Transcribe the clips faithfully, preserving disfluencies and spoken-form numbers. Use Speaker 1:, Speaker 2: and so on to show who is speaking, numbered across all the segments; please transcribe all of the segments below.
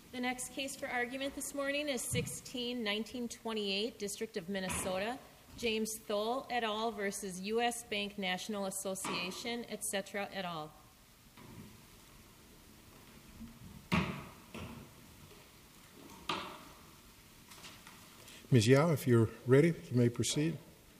Speaker 1: The next case for argument this morning is sixteen nineteen twenty-eight, District of Minnesota, James Thole et al. Versus U S Bank National Association, et cetera et al.
Speaker 2: Miz Yao, if you're ready, you may proceed.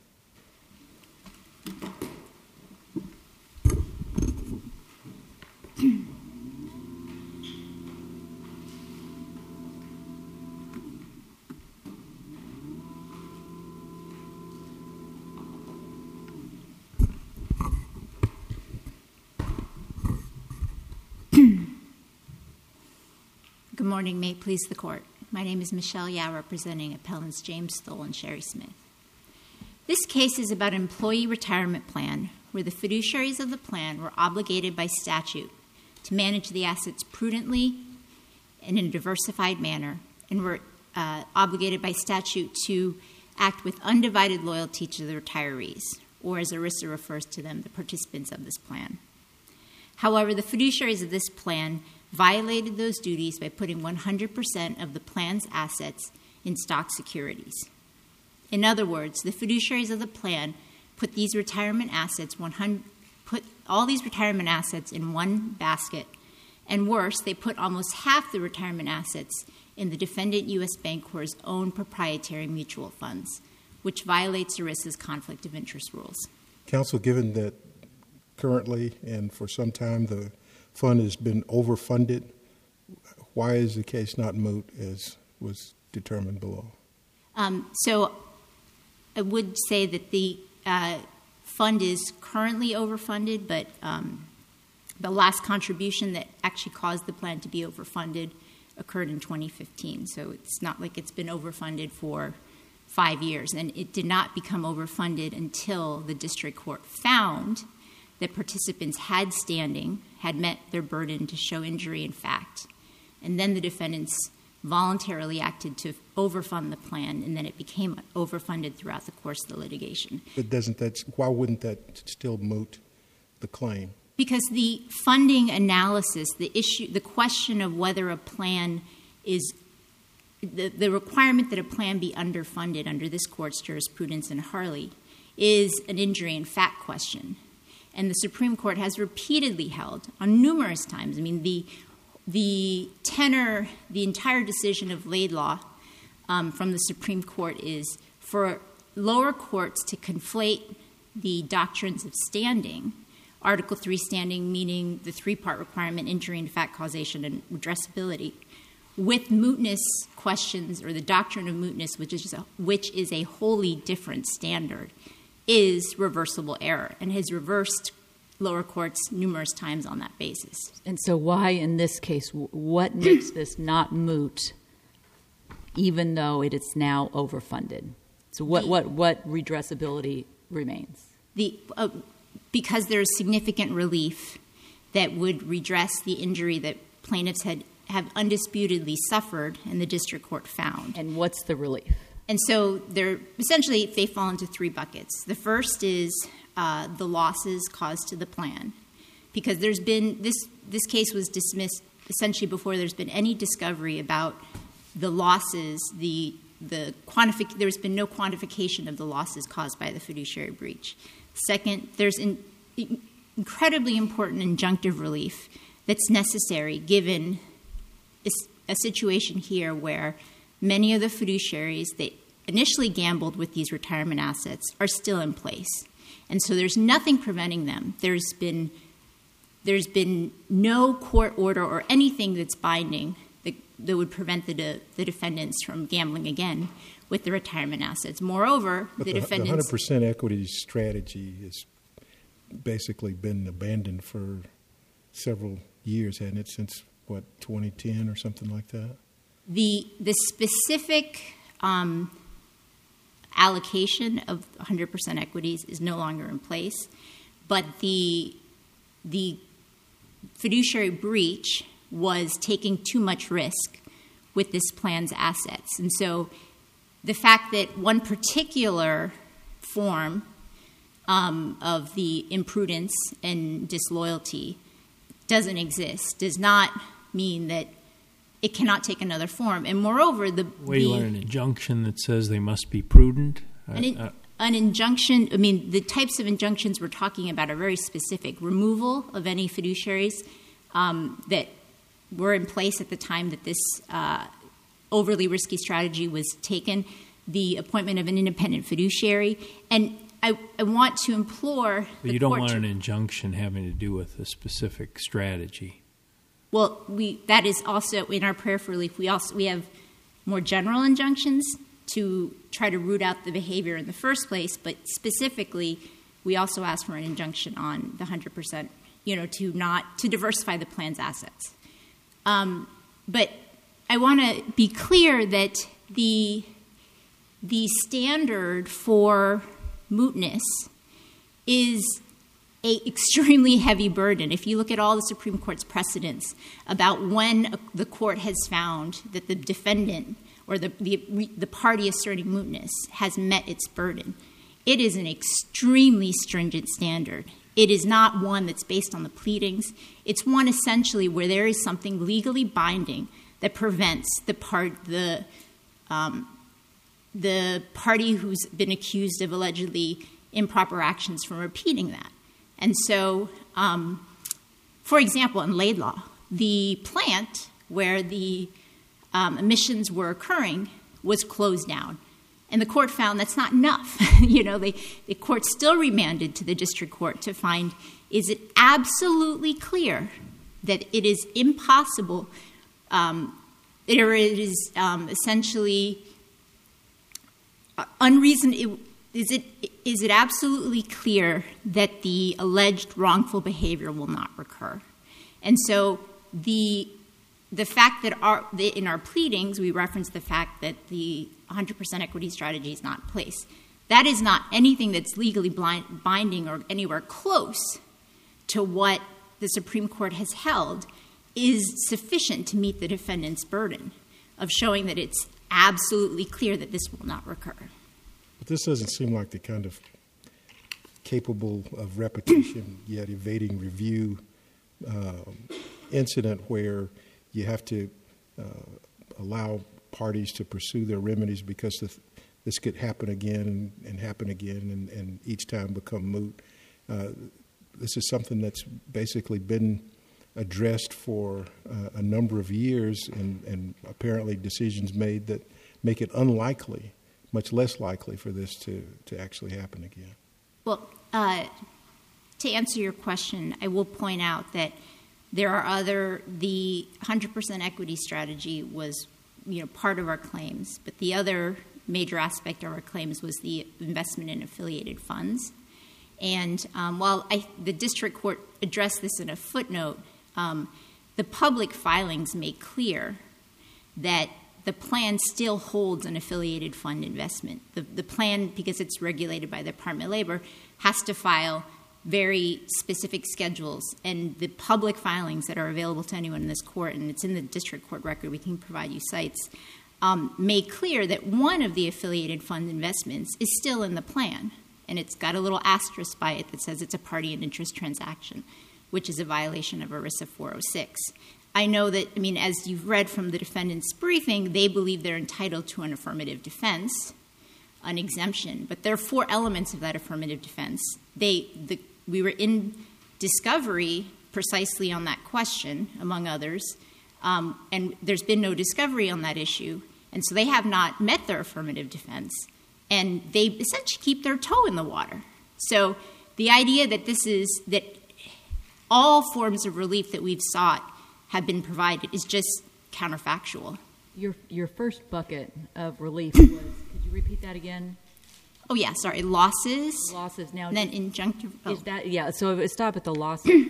Speaker 3: Good morning. May it please the Court. My name is Michelle Yao, representing appellants James Thole and Sherry Smith. This case is about an employee retirement plan where the fiduciaries of the plan were obligated by statute to manage the assets prudently and in a diversified manner, and were uh, obligated by statute to act with undivided loyalty to the retirees, or as ERISA refers to them, the participants of this plan. However, the fiduciaries of this plan violated those duties by putting one hundred percent of the plan's assets in stock securities. In other words, the fiduciaries of the plan put these retirement assets, one hundred, put all these retirement assets in one basket, and worse, they put almost half the retirement assets in the defendant U S Bancorp's own proprietary mutual funds, which violates ERISA's conflict of interest rules.
Speaker 2: Counsel, given that currently and for some time the fund has been overfunded, why is the case not moot as was determined below?
Speaker 3: Um, so I would say that the uh, fund is currently overfunded, but um, the last contribution that actually caused the plan to be overfunded occurred in twenty fifteen. So it's not like it's been overfunded for five years. And it did not become overfunded until the district court found that participants had standing, had met their burden to show injury in fact, and then the defendants voluntarily acted to overfund the plan, and then it became overfunded throughout the course of the litigation.
Speaker 2: But doesn't that, why wouldn't that still moot the claim?
Speaker 3: Because the funding analysis, the issue, the question of whether a plan is, the, the requirement that a plan be underfunded under this court's jurisprudence in Harley is an injury in fact question. And the Supreme Court has repeatedly held on numerous times. I mean, the the tenor, the entire decision of Laidlaw um, from the Supreme Court is for lower courts to conflate the doctrines of standing, Article three standing meaning the three-part requirement, injury in fact, causation, and redressability, with mootness questions, or the doctrine of mootness, which is a, which is a wholly different standard, is reversible error, and has reversed lower courts numerous times on that basis.
Speaker 4: And so why in this case, what makes this not moot, even though it is now overfunded? So what, what, what redressability remains? The
Speaker 3: uh, because there is significant relief that would redress the injury that plaintiffs had have undisputedly suffered and the district court found.
Speaker 4: And what's the relief?
Speaker 3: And so they're essentially, they fall into three buckets. The first is uh, the losses caused to the plan, because there's been, this, this case was dismissed essentially before there's been any discovery about the losses, the, the quantific, there's been no quantification of the losses caused by the fiduciary breach. Second, there's an incredibly important injunctive relief that's necessary given a situation here where many of the fiduciaries that initially gambled with these retirement assets are still in place. And so there's nothing preventing them. There's been, there's been no court order or anything that's binding that, that would prevent the, de, the defendants from gambling again with the retirement assets. Moreover,
Speaker 2: but
Speaker 3: the,
Speaker 2: the
Speaker 3: defendants...
Speaker 2: The one hundred percent equity strategy has basically been abandoned for several years, hasn't it, since, what, twenty ten or something like that?
Speaker 3: The the specific um, allocation of one hundred percent equities is no longer in place, but the the fiduciary breach was taking too much risk with this plan's assets. And so the fact that one particular form um, of the imprudence and disloyalty doesn't exist does not mean that it cannot take another form. And moreover, the...
Speaker 5: Wait,
Speaker 3: the,
Speaker 5: you want an injunction that says they must be prudent?
Speaker 3: An, in,
Speaker 5: uh,
Speaker 3: an injunction, I mean, the types of injunctions we're talking about are very specific. Removal of any fiduciaries um, that were in place at the time that this uh, overly risky strategy was taken, the appointment of an independent fiduciary. And I, I want to implore
Speaker 5: but
Speaker 3: the
Speaker 5: you don't
Speaker 3: court
Speaker 5: want
Speaker 3: to,
Speaker 5: an injunction having to do with a specific strategy.
Speaker 3: Well, we that is also in our prayer for relief. We also we have more general injunctions to try to root out the behavior in the first place, but specifically, we also ask for an injunction on the one hundred percent, you know, to not to diversify the plan's assets. Um, but I want to be clear that the the standard for mootness is a extremely heavy burden. If you look at all the Supreme Court's precedents about when the court has found that the defendant or the, the, the party asserting mootness has met its burden, it is an extremely stringent standard. It is not one that's based on the pleadings. It's one essentially where there is something legally binding that prevents the part the um, the party who's been accused of allegedly improper actions from repeating that. And so, um, for example, in Laidlaw, the plant where the um, emissions were occurring was closed down. And the court found that's not enough. you know, they, the court still remanded to the district court to find, is it absolutely clear that it is impossible, um, or it is um, essentially unreasonable, Is it is it absolutely clear that the alleged wrongful behavior will not recur? And so the the fact that our, the, in our pleadings we reference the fact that the one hundred percent equity strategy is not in place. That is not anything that's legally blind, binding or anywhere close to what the Supreme Court has held is sufficient to meet the defendant's burden of showing that it's absolutely clear that this will not recur.
Speaker 2: But this doesn't seem like the kind of capable of repetition yet evading review um, incident where you have to uh, allow parties to pursue their remedies because the, this could happen again and, and happen again and, and each time become moot. Uh, this is something that's basically been addressed for uh, a number of years and, and apparently decisions made that make it unlikely, much less likely for this to, to actually happen again.
Speaker 3: Well, uh, to answer your question, I will point out that there are other, the one hundred percent equity strategy was, you know, part of our claims, but the other major aspect of our claims was the investment in affiliated funds. And um, while I, the district court addressed this in a footnote, um, the public filings make clear that the plan still holds an affiliated fund investment. The, the plan, because it's regulated by the Department of Labor, has to file very specific schedules. And the public filings that are available to anyone in this court, and it's in the district court record, we can provide you sites, um, make clear that one of the affiliated fund investments is still in the plan. And it's got a little asterisk by it that says it's a party and interest transaction, which is a violation of ERISA four oh six. I know that, I mean, as you've read from the defendant's briefing, they believe they're entitled to an affirmative defense, an exemption. But there are four elements of that affirmative defense. They, the, we were in discovery precisely on that question, among others, um, and there's been no discovery on that issue. And so they have not met their affirmative defense. And they essentially keep their toe in the water. So the idea that this is, that all forms of relief that we've sought have been provided is just counterfactual.
Speaker 4: Your your first bucket of relief was, could you repeat that again?
Speaker 3: Oh, yeah, sorry, losses.
Speaker 4: Losses. Now,
Speaker 3: and then injunctive. Oh.
Speaker 4: Is that, yeah, so stop at the losses.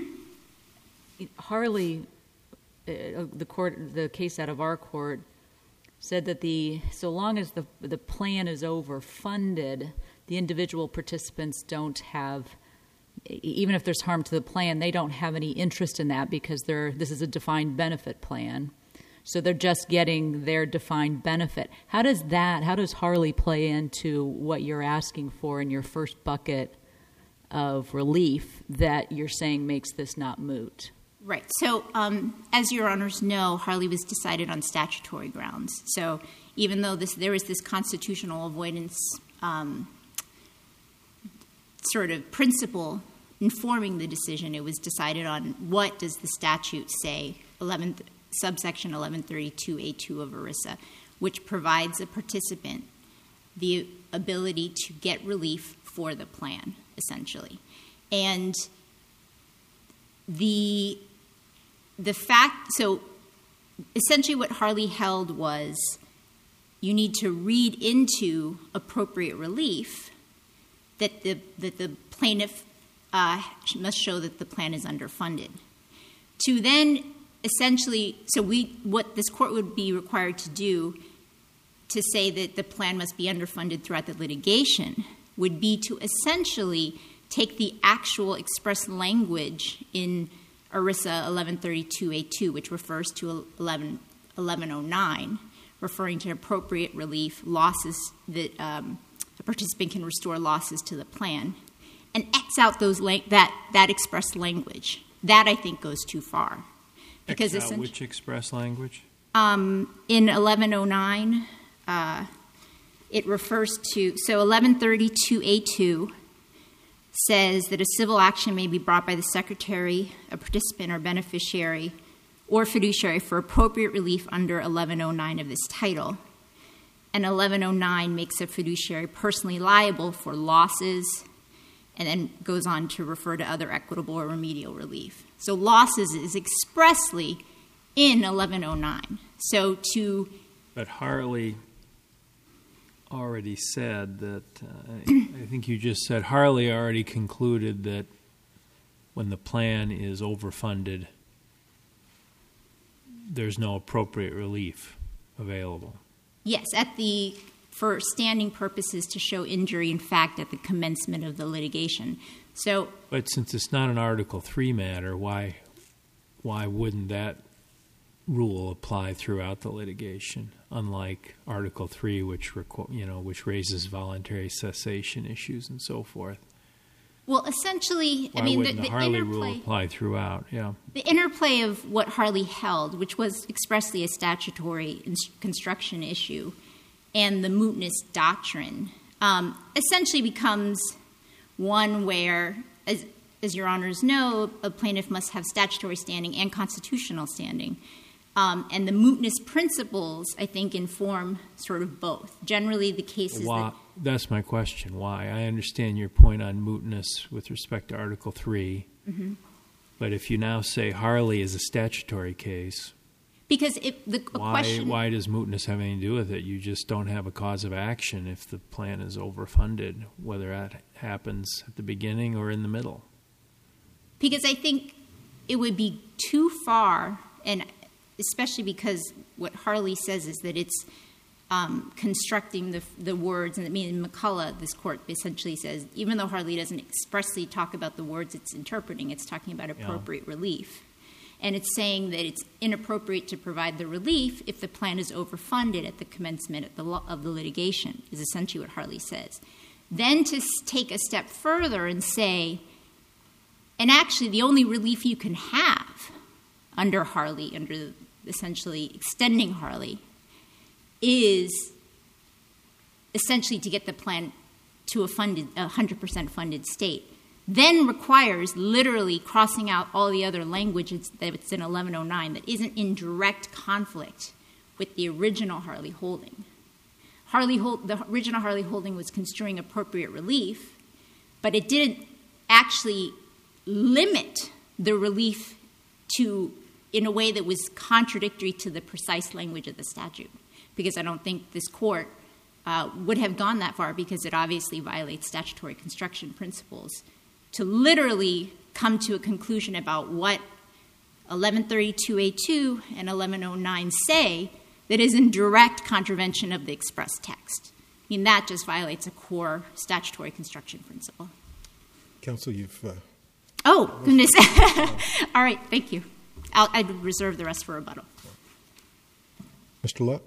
Speaker 4: Harley, uh, the court, the case out of our court, said that the so long as the the plan is overfunded, the individual participants don't have, even if there's harm to the plan, they don't have any interest in that because they're this is a defined benefit plan. So they're just getting their defined benefit. How does that, how does Harley play into what you're asking for in your first bucket of relief that you're saying makes this not moot?
Speaker 3: Right. So, um, as Your Honors know, Harley was decided on statutory grounds. So, even though this, there is this constitutional avoidance um, sort of principle informing the decision, it was decided on what does the statute say, eleven, subsection eleven thirty-two A two of ERISA, which provides a participant the ability to get relief for the plan, essentially. And the the fact, so essentially what Harley held was you need to read into appropriate relief that the that the plaintiff uh, must show that the plan is underfunded. To then essentially, so we what this court would be required to do to say that the plan must be underfunded throughout the litigation would be to essentially take the actual express language in ERISA eleven thirty-two A two, which refers to eleven oh nine, referring to appropriate relief, losses that um, a participant can restore losses to the plan, and X out those la- that that express language. That, I think, goes too far.
Speaker 5: Because X out which express language?
Speaker 3: Um, in eleven oh nine, uh, it refers to, so eleven thirty-two A two says that a civil action may be brought by the secretary, a participant or beneficiary, or fiduciary for appropriate relief under eleven oh nine of this title. And eleven oh nine makes a fiduciary personally liable for losses, and then goes on to refer to other equitable or remedial relief. So losses is expressly in eleven oh nine. So to...
Speaker 5: But Harley already said that, uh, I think you just said, Harley already concluded that when the plan is overfunded, there's no appropriate relief available.
Speaker 3: Yes, at the... for standing purposes to show injury in fact at the commencement of the litigation. So,
Speaker 5: but since it's not an Article three matter, why why wouldn't that rule apply throughout the litigation? Unlike Article three, which requ- you know which raises voluntary cessation issues and so forth.
Speaker 3: Well, essentially,
Speaker 5: why
Speaker 3: I mean,
Speaker 5: wouldn't
Speaker 3: the,
Speaker 5: the,
Speaker 3: the
Speaker 5: Harley
Speaker 3: interplay,
Speaker 5: rule apply throughout? Yeah.
Speaker 3: The interplay of what Harley held, which was expressly a statutory construction issue, and the mootness doctrine, um, essentially becomes one where, as, as Your Honors know, a plaintiff must have statutory standing and constitutional standing. Um, and the mootness principles, I think, inform sort of both. Generally, the cases
Speaker 5: Why,
Speaker 3: that...
Speaker 5: That's my question. Why? I understand your point on mootness with respect to Article three. Mm-hmm. But if you now say Harley is a statutory case...
Speaker 3: Because if the
Speaker 5: why,
Speaker 3: question...
Speaker 5: Why does mootness have anything to do with it? You just don't have a cause of action if the plan is overfunded, whether that happens at the beginning or in the middle.
Speaker 3: Because I think it would be too far, and especially because what Harley says is that it's um, constructing the, the words, and I mean, in McCullough, this court essentially says, even though Harley doesn't expressly talk about the words it's interpreting, it's talking about appropriate yeah. relief. And it's saying that it's inappropriate to provide the relief if the plan is overfunded at the commencement of the, lo- of the litigation, is essentially what Harley says. Then to s- take a step further and say, and actually the only relief you can have under Harley, under essentially extending Harley, is essentially to get the plan to a funded, a one hundred percent funded state, then requires literally crossing out all the other languages that's in eleven oh nine that isn't in direct conflict with the original Harley holding. Harley hold, the original Harley holding was construing appropriate relief, but it didn't actually limit the relief to in a way that was contradictory to the precise language of the statute, because I don't think this court uh, would have gone that far, because it obviously violates statutory construction principles to literally come to a conclusion about what eleven thirty-two A two and eleven oh nine say that is in direct contravention of the express text. I mean, that just violates a core statutory construction principle.
Speaker 2: Counsel, you've... Uh,
Speaker 3: oh, goodness. All right, thank you. I'll, I'd reserve the rest for rebuttal.
Speaker 2: Mister Luck?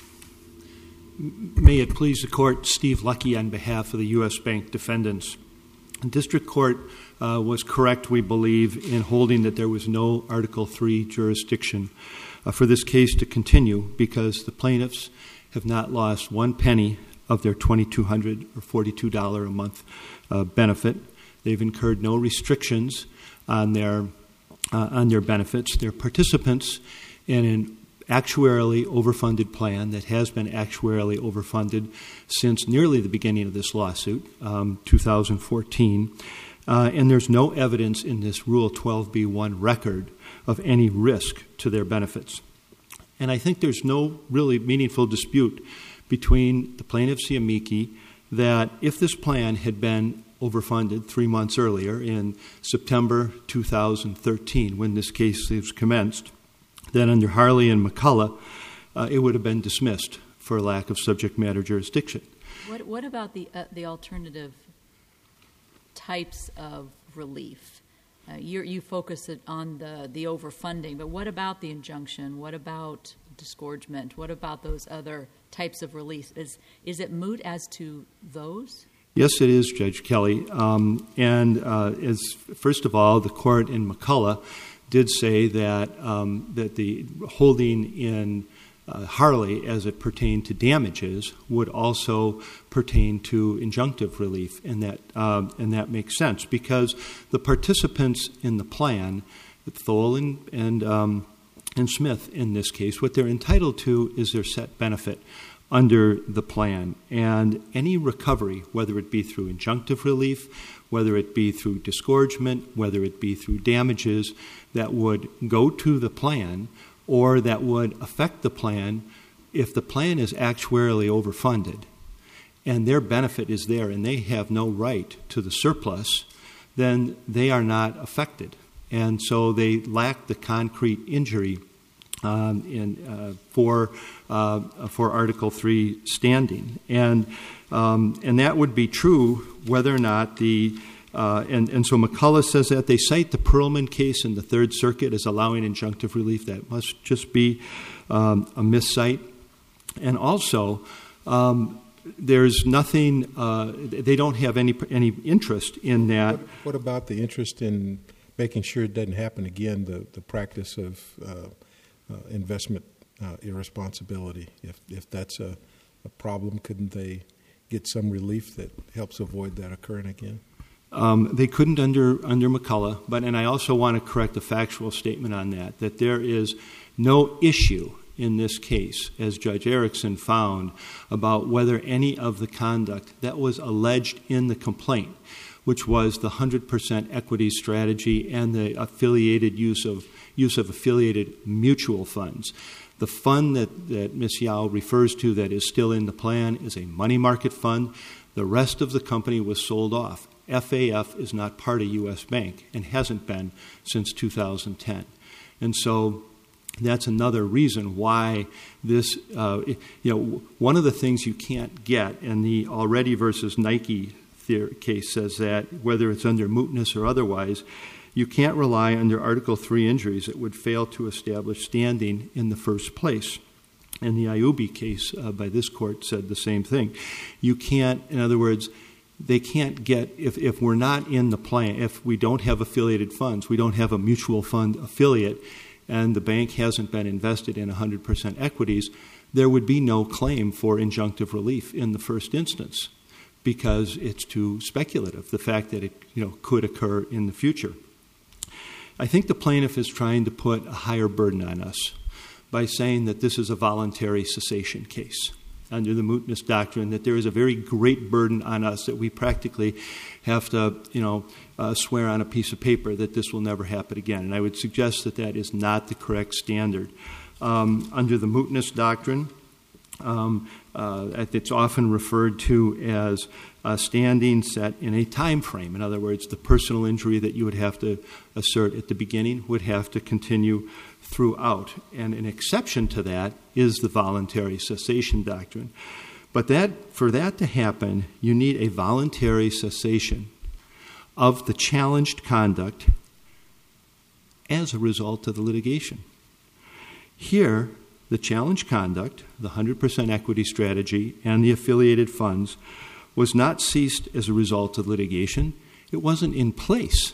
Speaker 6: May it please the Court, Steve Luckey on behalf of the U S Bank defendants. the district court uh, was correct, we believe, in holding that there was no Article three jurisdiction uh, for this case to continue because the plaintiffs have not lost one penny of their twenty-two hundred dollars or forty-two dollars a month uh, benefit. They've incurred no restrictions on their uh, on their benefits. They're participants in an actuarially overfunded plan that has been actuarially overfunded since nearly the beginning of this lawsuit, um, two thousand fourteen. Uh, and there's no evidence in this Rule twelve B one record of any risk to their benefits. And I think there's no really meaningful dispute between the plaintiffs, the amici, that if this plan had been overfunded three months earlier in September two thousand thirteen, when this case was commenced, then under Harley and McCullough, uh, it would have been dismissed for lack of subject matter jurisdiction.
Speaker 4: What, what about the uh, the alternative types of relief? Uh, you you focus it on the, the overfunding, but what about the injunction? What about disgorgement? What about those other types of relief? Is is it moot as to those?
Speaker 6: Yes, it is, Judge Kelly. Um, and uh, as first of all, the court in McCullough did say that um, that the holding in uh, Harley as it pertained to damages would also pertain to injunctive relief, and that uh, and that makes sense because the participants in the plan, Thole and and, um, and Smith in this case, what they're entitled to is their set benefit under the plan, and any recovery, whether it be through injunctive relief, whether it be through disgorgement, whether it be through damages that would go to the plan or that would affect the plan, if the plan is actuarially overfunded and their benefit is there and they have no right to the surplus, then they are not affected. And so they lack the concrete injury um, in, uh, for uh, for Article three standing. And um, and that would be true whether or not the Uh, and, and so McCullough says that. They cite the Perlman case in the Third Circuit as allowing injunctive relief. That must just be um, a miscite. And also, um, there's nothing, uh, they don't have any any interest in that.
Speaker 2: What, what about the interest in making sure it doesn't happen again, the, the practice of uh, uh, investment uh, irresponsibility? If, if that's a, a problem, couldn't they get some relief that helps avoid that occurring again?
Speaker 6: Um, they couldn't under under McCullough, but and I also want to correct a factual statement on that, that there is no issue in this case, as Judge Erickson found, about whether any of the conduct that was alleged in the complaint, which was the one hundred percent equity strategy and the affiliated use of use of affiliated mutual funds. The fund that, that Miz Yao refers to that is still in the plan is a money market fund. The rest of the company was sold off. F A F is not part of U S Bank and hasn't been since two thousand ten. And so that's another reason why this, uh, you know, one of the things you can't get, and the Already versus Nike theory case says that, whether it's under mootness or otherwise, you can't rely under Article three injuries that would fail to establish standing in the first place. And the Iubi case uh, by this court said the same thing. You can't, in other words, they can't get, if, if we're not in the plan, if we don't have affiliated funds, we don't have a mutual fund affiliate, and the bank hasn't been invested in one hundred percent equities, there would be no claim for injunctive relief in the first instance because it's too speculative, the fact that it you know could occur in the future. I think the plaintiff is trying to put a higher burden on us by saying that this is a voluntary cessation case under the mootness doctrine, that there is a very great burden on us that we practically have to, you know, uh, swear on a piece of paper that this will never happen again. And I would suggest that that is not the correct standard. Um, under the mootness doctrine, um, uh, it's often referred to as a standing set in a time frame. In other words, the personal injury that you would have to assert at the beginning would have to continue throughout. And an exception to that is the voluntary cessation doctrine. But that for that to happen, you need a voluntary cessation of the challenged conduct as a result of the litigation. Here, the challenged conduct, the one hundred percent equity strategy, and the affiliated funds was not ceased as a result of litigation. It wasn't in place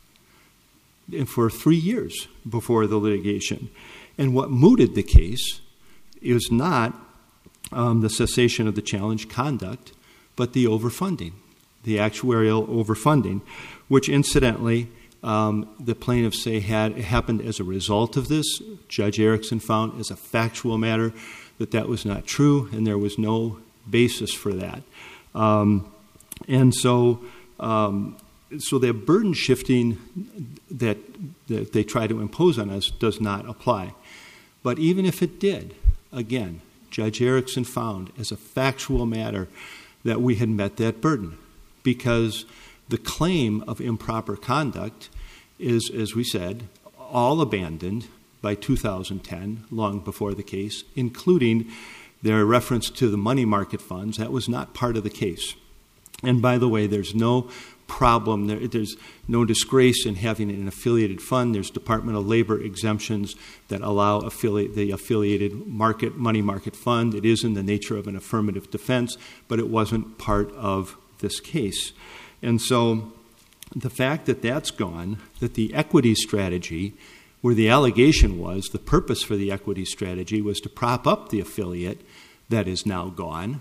Speaker 6: for three years before the litigation. And what mooted the case is not um, the cessation of the challenge conduct, but the overfunding, the actuarial overfunding, which incidentally um, the plaintiffs say had happened as a result of this. Judge Erickson found as a factual matter that that was not true, and there was no basis for that. Um, and so um, so the burden shifting that, that they try to impose on us does not apply. But even if it did, again, Judge Erickson found as a factual matter that we had met that burden, because the claim of improper conduct is, as we said, all abandoned by two thousand ten, long before the case, including their reference to the money market funds. That was not part of the case. And by the way, there's no problem, there, there's no disgrace in having an affiliated fund. There's Department of Labor exemptions that allow affiliate, the affiliated market money market fund. It is in the nature of an affirmative defense, but it wasn't part of this case. And so the fact that that's gone, that the equity strategy, where the allegation was, the purpose for the equity strategy was to prop up the affiliate that is now gone,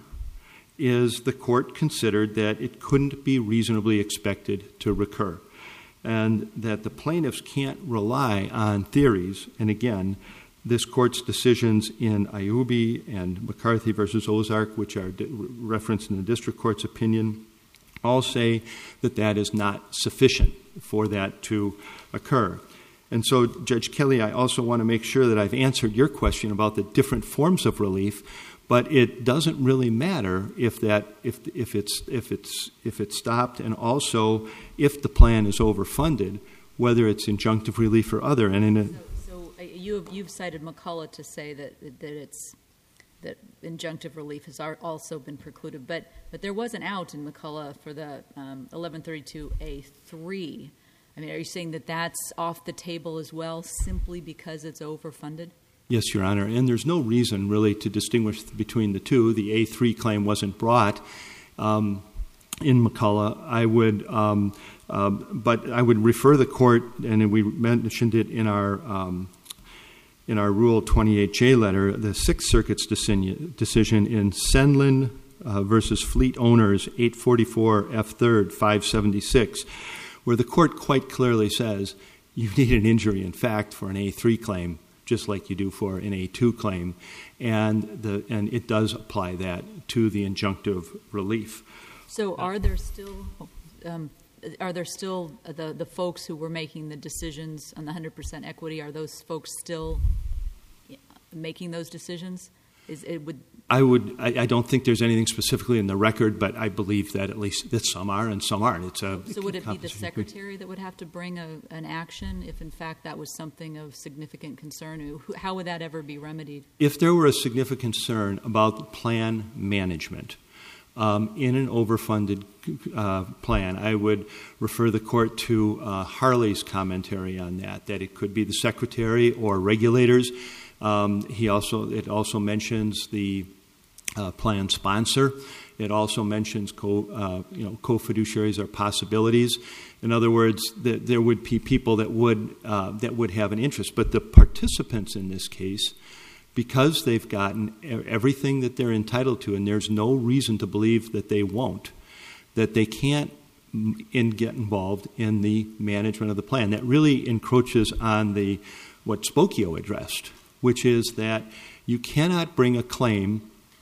Speaker 6: is the court considered that it couldn't be reasonably expected to recur, and that the plaintiffs can't rely on theories. And again, this court's decisions in Ayubi and McCarthy versus Ozark, which are referenced in the district court's opinion, all say that that is not sufficient for that to occur. And so, Judge Kelly, I also want to make sure that I've answered your question about the different forms of relief. But it doesn't really matter if that if if it's if it's if it's stopped, and also if the plan is overfunded, whether it's injunctive relief or other. And in a,
Speaker 4: so, so uh, you have, you've cited McCullough to say that that it's that injunctive relief has also been precluded, but but there was an out in McCullough for the um, eleven thirty-two A three. I mean, are you saying that that's off the table as well, simply because it's overfunded?
Speaker 6: Yes, Your Honor, and there's no reason really to distinguish between the two. The A three claim wasn't brought um, in McCullough. I would, um, uh, but I would refer the court, and we mentioned it in our um, in our Rule twenty-eight J letter, the Sixth Circuit's decision in Senlin uh, versus Fleet Owners, eight forty-four F third five seventy-six, where the court quite clearly says you need an injury in fact for an A three claim, just like you do for an A two claim, and the and it does apply that to the injunctive relief.
Speaker 4: So, are there still um, are there still the the folks who were making the decisions on the one hundred percent equity? Are those folks still making those decisions? Is it would
Speaker 6: I would I, I don't think there's anything specifically in the record, but I believe that at least that some are and some aren't. It's a
Speaker 4: so would it be the secretary that would have to bring a, an action if in fact that was something of significant concern? How would that ever be remedied?
Speaker 6: If there were a significant concern about plan management um, in an overfunded uh, plan, I would refer the court to uh, Harley's commentary on that, that it could be the secretary or regulators. Um, he also it also mentions the uh, plan sponsor. It also mentions co uh, you know co-fiduciaries or possibilities. In other words, that there would be people that would uh, that would have an interest. But the participants in this case, because they've gotten everything that they're entitled to, and there's no reason to believe that they won't, that they can't in get involved in the management of the plan. That really encroaches on the what Spokio addressed, which is that you cannot bring a claim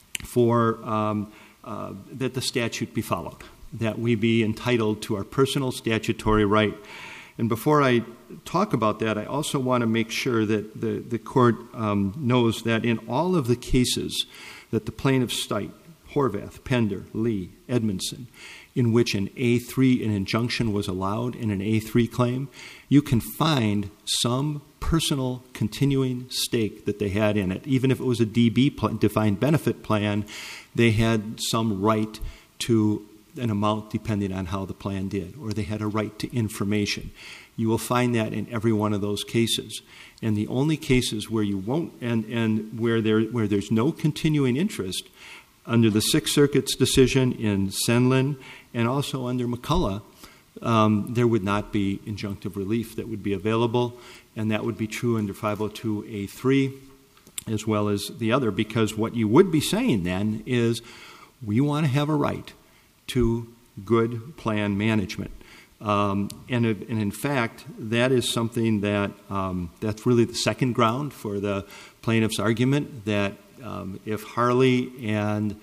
Speaker 6: for um, uh, that the statute be followed, that we be entitled to our personal statutory right. And before I talk about that, I also want to make sure that the, the court um, knows that in all of the cases that the plaintiffs cite, Horvath, Pender, Lee, Edmondson, in which an A three, an injunction was allowed in an A three claim, you can find some personal continuing stake that they had in it. Even if it was a D B, defined benefit plan, they had some right to an amount depending on how the plan did, or they had a right to information. You will find that in every one of those cases. And the only cases where you won't, and, and where there where there's no continuing interest, under the Sixth Circuit's decision in Senlin and also under McCullough, um, there would not be injunctive relief that would be available, and that would be true under five oh two A three as well as the other, because what you would be saying then is we want to have a right to good plan management. Um, and, and in fact, that is something that um, that's really the second ground for the plaintiff's argument, that um, if Harley and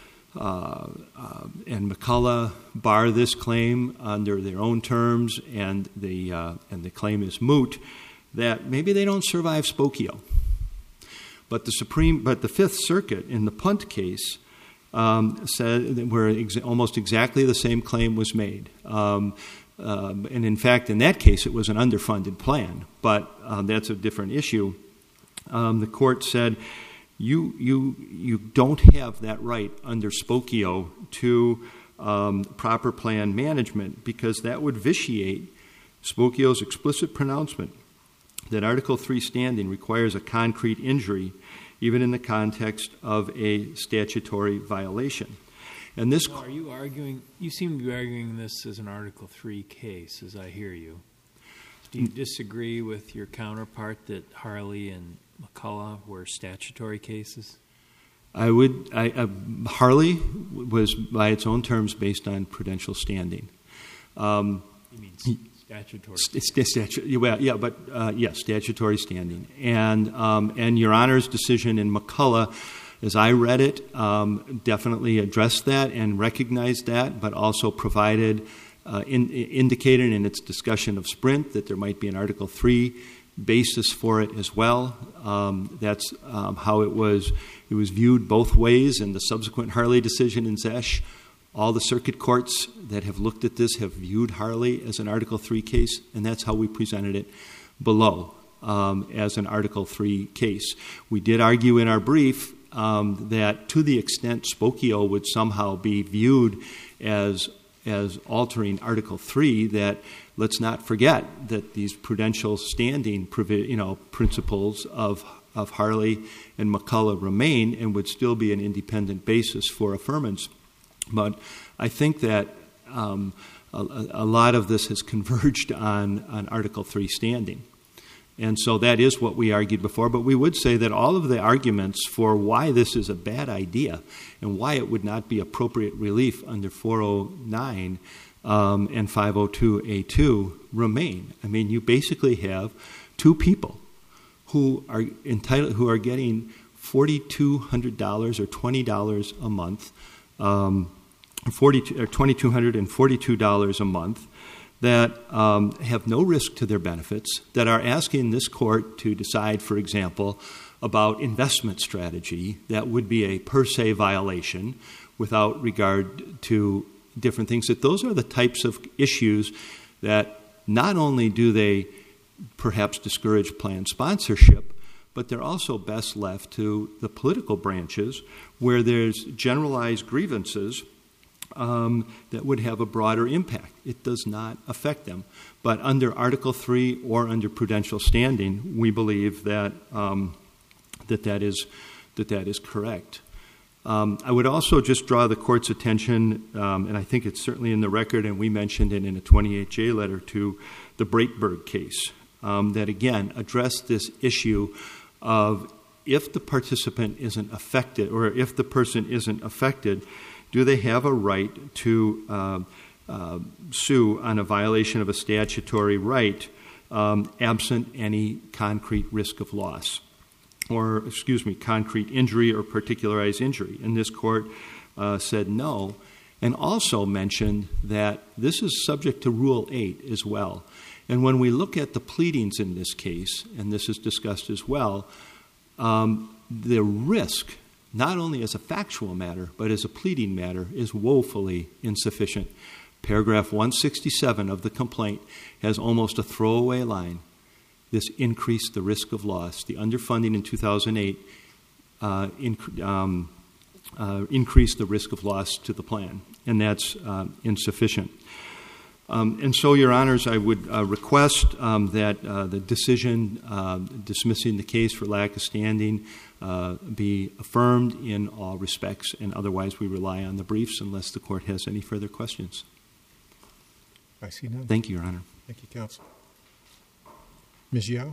Speaker 6: uh, uh, and McCullough bar this claim under their own terms, and the uh, and the claim is moot, that maybe they don't survive Spokio. But the Supreme, but the Fifth Circuit in the Punt case um, said that where ex- almost exactly the same claim was made. Um, Um, and in fact, in that case, it was an underfunded plan, but uh, that's a different issue. Um, the court said, you you you don't have that right under Spokio to um, proper plan management, because that would vitiate Spokio's explicit pronouncement that Article three standing requires a concrete injury, even in the context of a statutory violation. And this,
Speaker 5: well, are you arguing? You seem to be arguing this as an Article three case, as I hear you. Do you disagree with your counterpart that Harley and McCullough were statutory cases?
Speaker 6: I would. I, uh, Harley was, by its own terms, based on prudential standing. Um,
Speaker 5: you mean statutory?
Speaker 6: St- st- statu- well, yeah, but uh, yes, yeah, statutory standing. And um, and Your Honor's decision in McCullough, as I read it, um, definitely addressed that and recognized that, but also provided, uh, in, indicated in its discussion of Sprint that there might be an Article three basis for it as well. Um, that's um, how it was. It was viewed both ways in the subsequent Harley decision in Zesch. All the circuit courts that have looked at this have viewed Harley as an Article three case, and that's how we presented it below um, as an Article three case. We did argue in our brief Um, that to the extent Spokio would somehow be viewed as as altering Article three, that let's not forget that these prudential standing you know, principles of, of Harley and McCullough remain and would still be an independent basis for affirmance. But I think that um, a, a lot of this has converged on, on Article three standing. And so that is what we argued before, but we would say that all of the arguments for why this is a bad idea and why it would not be appropriate relief under four oh nine um, and five oh two A two remain. I mean, you basically have two people who are entitled, who are getting four thousand two hundred dollars or twenty dollars a month, um, forty or two thousand two hundred forty-two dollars a month, that um, have no risk to their benefits, that are asking this court to decide, for example, about investment strategy that would be a per se violation without regard to different things. That those are the types of issues that not only do they perhaps discourage planned sponsorship, but they're also best left to the political branches where there's generalized grievances Um, that would have a broader impact. It does not affect them. But under Article three or under prudential standing, we believe that um, that that is that that is correct. Um, I would also just draw the court's attention, um, and I think it's certainly in the record, and we mentioned it in a twenty-eight J letter, to the Breitberg case, um, that again addressed this issue of if the participant isn't affected, or if the person isn't affected, do they have a right to uh, uh, sue on a violation of a statutory right um, absent any concrete risk of loss or, excuse me, concrete injury or particularized injury? And this court uh, said no, and also mentioned that this is subject to Rule eight as well. And when we look at the pleadings in this case, and this is discussed as well, um, the risk, not only as a factual matter, but as a pleading matter, is woefully insufficient. Paragraph one sixty-seven of the complaint has almost a throwaway line. This increased the risk of loss. The underfunding in two thousand eight uh, inc- um, uh, increased the risk of loss to the plan, and that's uh, insufficient. Um, and so, Your Honors, I would uh, request um, that uh, the decision uh, dismissing the case for lack of standing uh, be affirmed in all respects, and otherwise we rely on the briefs unless the court has any further questions.
Speaker 2: I see none.
Speaker 6: Thank you, Your Honor.
Speaker 2: Thank you, counsel. Miz Yao?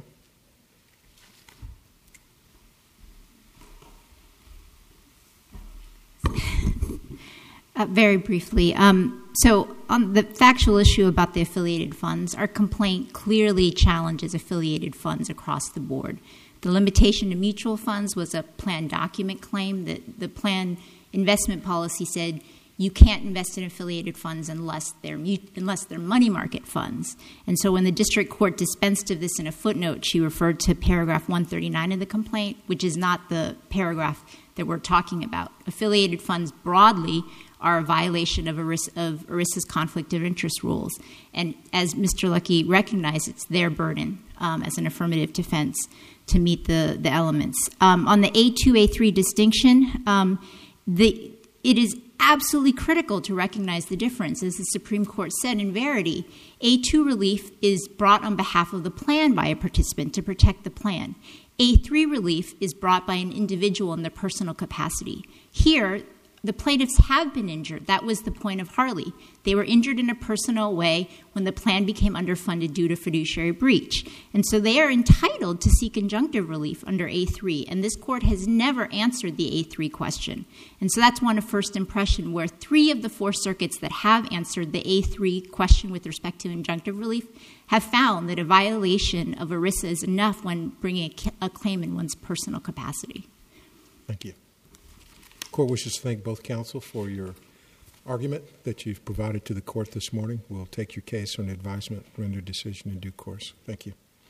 Speaker 3: Uh, very briefly. Um, so on the factual issue about the affiliated funds, our complaint clearly challenges affiliated funds across the board. The limitation to mutual funds was a plan document claim that the plan investment policy said you can't invest in affiliated funds unless they're unless they're money market funds. And so when the district court dispensed of this in a footnote, she referred to paragraph one thirty-nine of the complaint, which is not the paragraph that we're talking about. Affiliated funds broadly are a violation of ERISA, of ERISA's conflict of interest rules. And as Mister Lucky recognized, it's their burden um, as an affirmative defense to meet the, the elements. Um, on the A two, A three distinction, um, the, it is absolutely critical to recognize the difference. As the Supreme Court said in Verity, A two relief is brought on behalf of the plan by a participant to protect the plan. A three relief is brought by an individual in their personal capacity. Here, the plaintiffs have been injured. That was the point of Harley. They were injured in a personal way when the plan became underfunded due to fiduciary breach. And so they are entitled to seek injunctive relief under A three, and this court has never answered the A three question. And so that's one of first impression, where three of the four circuits that have answered the A three question with respect to injunctive relief have found that a violation of ERISA is enough when bringing a, a claim in one's personal capacity.
Speaker 2: Thank you. The court wishes to thank both counsel for your argument that you've provided to the court this morning. We'll take your case on advisement, render decision in due course. Thank you.